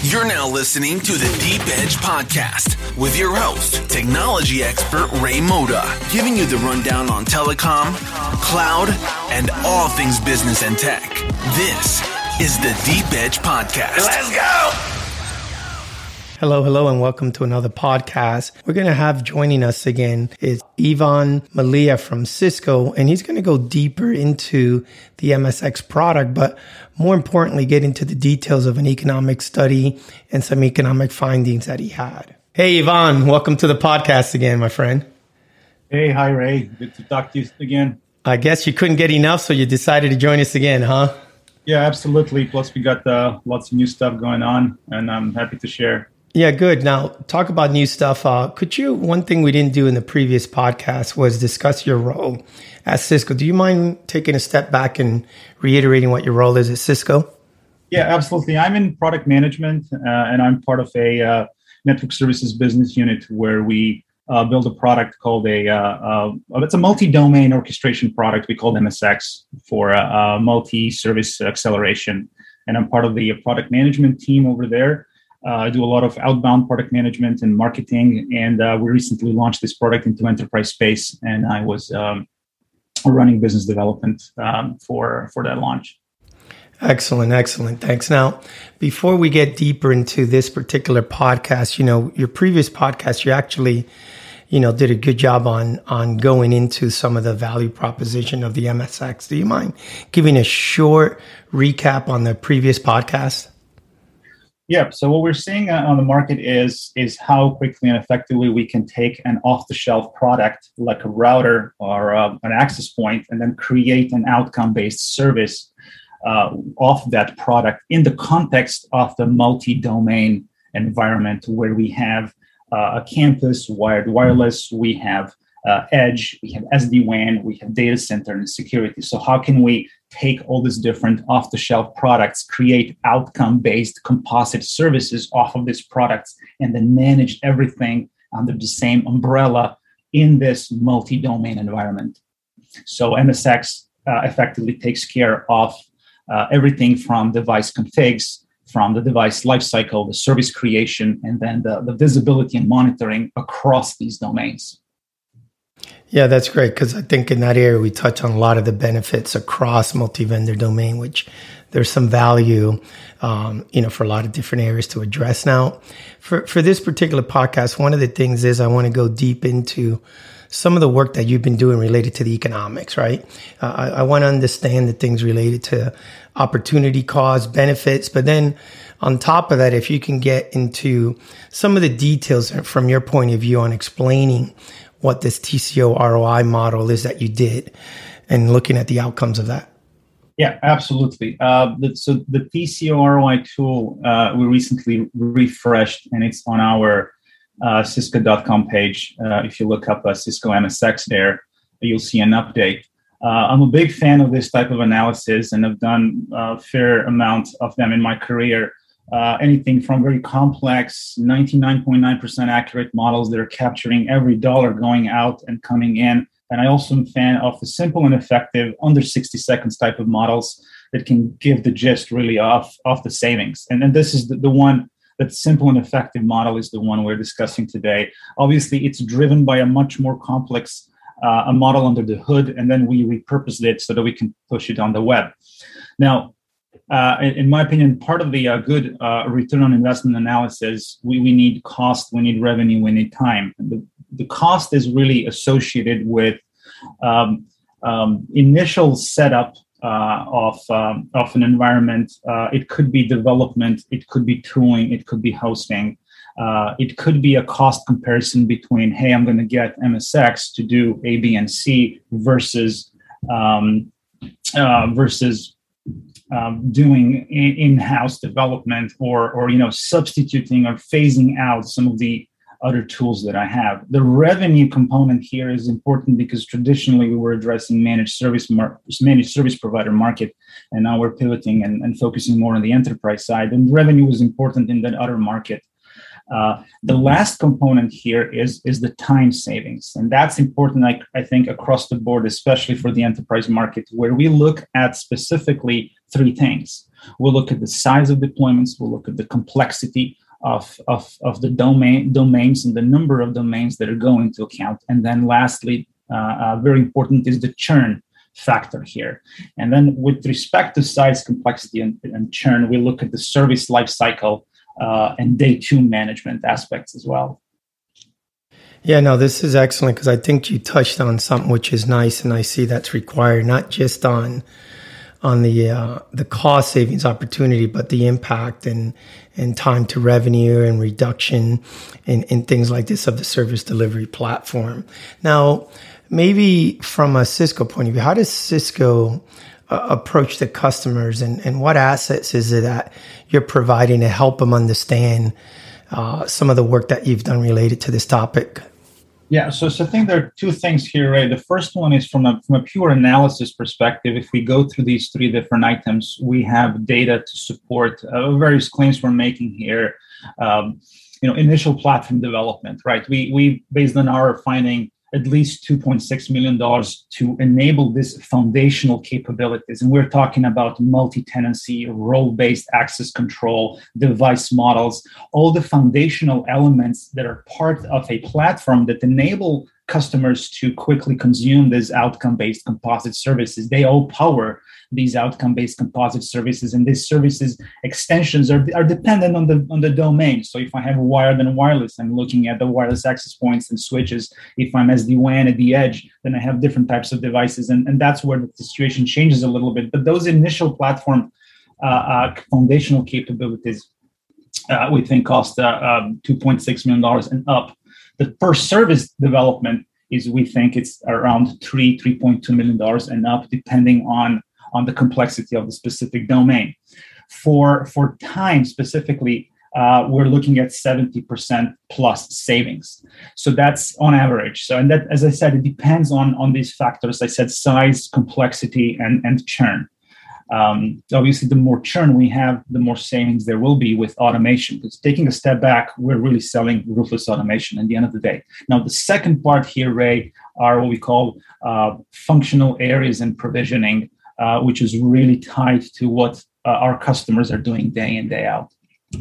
You're now listening to the Deep Edge Podcast with your host, technology expert Ray Moda, giving you the rundown on telecom, cloud, and all things business and tech. This is the Deep Edge Podcast. Let's go! Hello, and welcome to another podcast. We're going to have joining us again is Ivan Malia from Cisco, and he's going to go deeper into the MSX product, but more importantly, get into the details of an economic study and some economic findings that he had. Hey, Ivan, welcome to the podcast again, my friend. Hey, hi, Ray. Good to talk to you again. I guess you couldn't get enough, so you decided to join us again, huh? Yeah, absolutely. Plus, we got lots of new stuff going on, and I'm happy to share. Yeah, good. Now, talk about new stuff. One thing we didn't do in the previous podcast was discuss your role at Cisco. Do you mind taking a step back and reiterating what your role is at Cisco? Yeah, absolutely. I'm in product management, and I'm part of a network services business unit where we build a product called it's a multi-domain orchestration product we call MSX for multi-service acceleration. And I'm part of the product management team over there. I do a lot of outbound product management and marketing, and we recently launched this product into enterprise space, and I was running business development for that launch. Excellent. Thanks. Now, before we get deeper into this particular podcast, your previous podcast, you actually, did a good job on going into some of the value proposition of the MSX. Do you mind giving a short recap on the previous podcast? Yeah. So what we're seeing on the market is how quickly and effectively we can take an off-the-shelf product like a router or an access point and then create an outcome-based service off that product in the context of the multi-domain environment where we have a campus, wired wireless, we have edge, we have SD-WAN, we have data center and security. So how can we take all these different off-the-shelf products, create outcome-based composite services off of these products, and then manage everything under the same umbrella in this multi-domain environment? So MSX effectively takes care of everything from device configs, from the device lifecycle, the service creation, and then the visibility and monitoring across these domains. Yeah, that's great, because I think in that area we touch on a lot of the benefits across multi-vendor domain, which there's some value, for a lot of different areas to address. Now, for this particular podcast, one of the things is I want to go deep into some of the work that you've been doing related to the economics, right? I want to understand the things related to opportunity costs, benefits, but then on top of that, if you can get into some of the details from your point of view on explaining what this TCO ROI model is that you did and looking at the outcomes of that. Yeah, absolutely. So the TCO ROI tool, we recently refreshed, and it's on our Cisco.com page. If you look up Cisco MSX there, you'll see an update. I'm a big fan of this type of analysis, and I've done a fair amount of them in my career. Anything from very complex, 99.9% accurate models that are capturing every dollar going out and coming in. And I also am a fan of the simple and effective, under 60 seconds type of models that can give the gist really of the savings. And then this is the one, that simple and effective model is the one we're discussing today. Obviously, it's driven by a much more complex a model under the hood, and then we repurposed it so that we can push it on the web. Now, in my opinion, part of the good return on investment analysis, we need cost, we need revenue, we need time. The cost is really associated with initial setup of an environment. It could be development, it could be tooling, it could be hosting. It could be a cost comparison between, hey, I'm going to get MSX to do A, B, and C versus doing in-house development or substituting or phasing out some of the other tools that I have. The revenue component here is important because traditionally we were addressing managed service provider market, and now we're pivoting and focusing more on the enterprise side. And revenue is important in that other market. The last component here is the time savings. And that's important, I think, across the board, especially for the enterprise market, where we look at specifically three things. We'll look at the size of deployments. We'll look at the complexity of the domains and the number of domains that are going into account. And then lastly, very important is the churn factor here. And then with respect to size, complexity, and churn, we look at the service lifecycle and day two management aspects as well. Yeah, no, this is excellent because I think you touched on something which is nice, and I see that's required not just on the cost savings opportunity, but the impact and time to revenue and reduction in things like this of the service delivery platform. Now, maybe from a Cisco point of view, how does Cisco approach the customers, and what assets is it that you're providing to help them understand some of the work that you've done related to this topic? Yeah, so I think there are two things here, right? The first one is from a pure analysis perspective. If we go through these three different items, we have data to support various claims we're making here. Initial platform development, right? We based on our finding, at least $2.6 million to enable this foundational capabilities. And we're talking about multi-tenancy, role-based access control, device models, all the foundational elements that are part of a platform that enable customers to quickly consume these outcome-based composite services. They all power these outcome-based composite services, and these services extensions are dependent on the domain. So if I have wired and wireless, I'm looking at the wireless access points and switches. If I'm SD-WAN at the edge, then I have different types of devices, and that's where the situation changes a little bit. But those initial platform foundational capabilities, we think cost $2.6 million and up. The per service development is, we think it's around $3.2 million and up, depending on the complexity of the specific domain. For time specifically, we're looking at 70% plus savings. So that's on average. So, and that, as I said, it depends on these factors. I said size, complexity, and churn. Obviously, the more churn we have, the more savings there will be with automation. Because taking a step back, we're really selling ruthless automation at the end of the day. Now, the second part here, Ray, are what we call functional areas and provisioning, which is really tied to what our customers are doing day in, day out.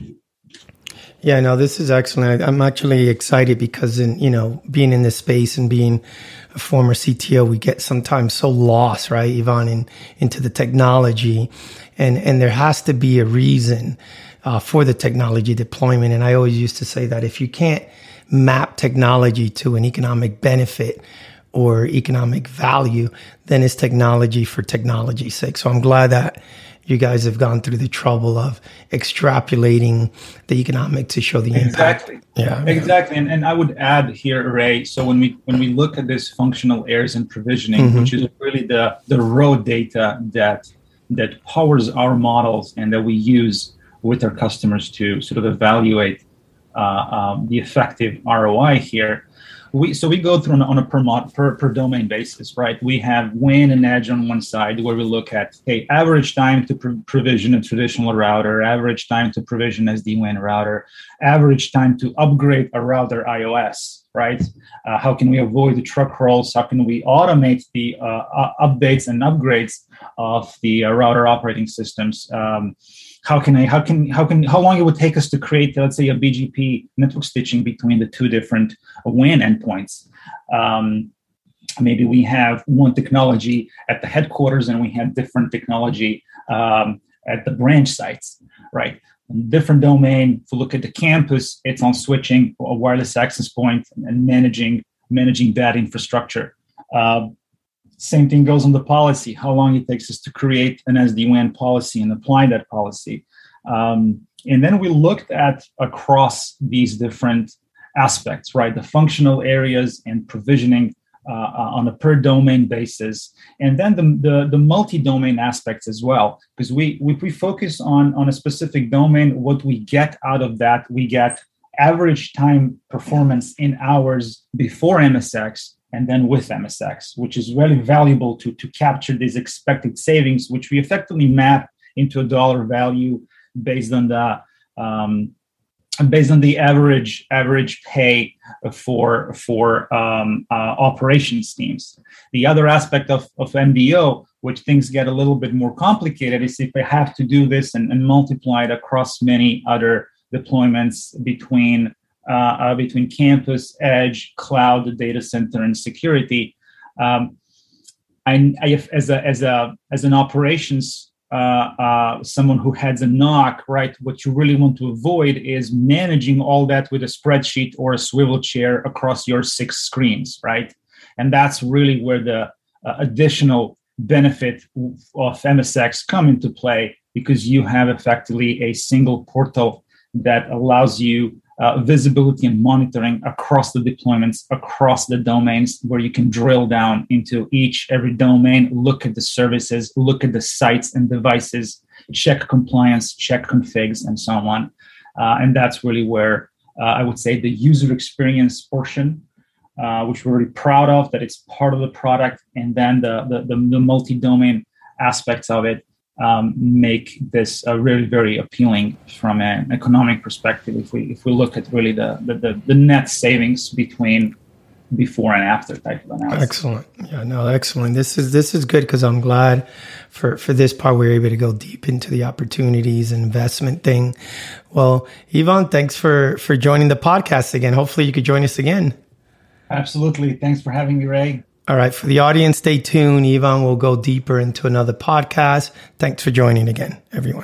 Yeah, no, this is excellent. I'm actually excited because being in this space and being a former CTO, we get sometimes so lost, right, Ivan, into the technology, and there has to be a reason for the technology deployment. And I always used to say that if you can't map technology to an economic benefit or economic value, then it's technology for technology's sake. So I'm glad that you guys have gone through the trouble of extrapolating the economic to show the impact. Exactly. Yeah, exactly. And I would add here, Ray, so when we look at this functional areas and provisioning, which is really the raw data that powers our models and that we use with our customers to sort of evaluate the effective ROI here. We go through on a per domain basis, right? We have WAN and edge on one side, where we look at average time to provision a traditional router, average time to provision SD-WAN router, average time to upgrade a router iOS, right? How can we avoid the truck rolls? How can we automate the updates and upgrades of the router operating systems? How long it would take us to create, let's say, a BGP network stitching between the two different WAN endpoints. Maybe we have one technology at the headquarters and we have different technology at the branch sites, right? Different domain. If you look at the campus, it's on switching, a wireless access point, and managing that infrastructure. Same thing goes on the policy, how long it takes us to create an SD-WAN policy and apply that policy. And then we looked at across these different aspects, right? The functional areas and provisioning on a per domain basis. And then the multi-domain aspects as well, because if we focus on a specific domain, what we get out of that, we get average time performance in hours before MSX, and then with MSX, which is really valuable to capture these expected savings, which we effectively map into a dollar value based on the average pay for operations teams. The other aspect of MDO, which things get a little bit more complicated, is if I have to do this and multiply it across many other deployments between campus, edge, cloud, data center, and security. I as an operations someone who heads a NOC, right? What you really want to avoid is managing all that with a spreadsheet or a swivel chair across your 6 screens, right? And that's really where the additional benefit of MSX come into play, because you have effectively a single portal that allows you visibility and monitoring across the deployments, across the domains, where you can drill down into every domain, look at the services, look at the sites and devices, check compliance, check configs, and so on. And that's really where I would say the user experience portion, which we're really proud of, that it's part of the product, and then the multi-domain aspects of it make this really very appealing from an economic perspective. If we look at really the net savings between before and after type of analysis. Excellent. Yeah, no, excellent. This is good, because I'm glad for this part we were able to go deep into the opportunities and investment thing. Well, Ivan, thanks for joining the podcast again. Hopefully you could join us again. Absolutely. Thanks for having me, Ray. All right. For the audience, stay tuned. Ivan will go deeper into another podcast. Thanks for joining again, everyone.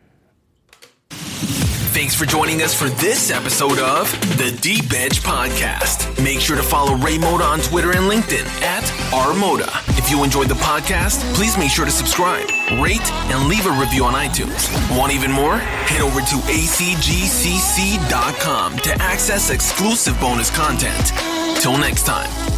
Thanks for joining us for this episode of the Deep Edge Podcast. Make sure to follow Ray Moda on Twitter and LinkedIn @RModa. If you enjoyed the podcast, please make sure to subscribe, rate, and leave a review on iTunes. Want even more? Head over to acgcc.com to access exclusive bonus content. Till next time.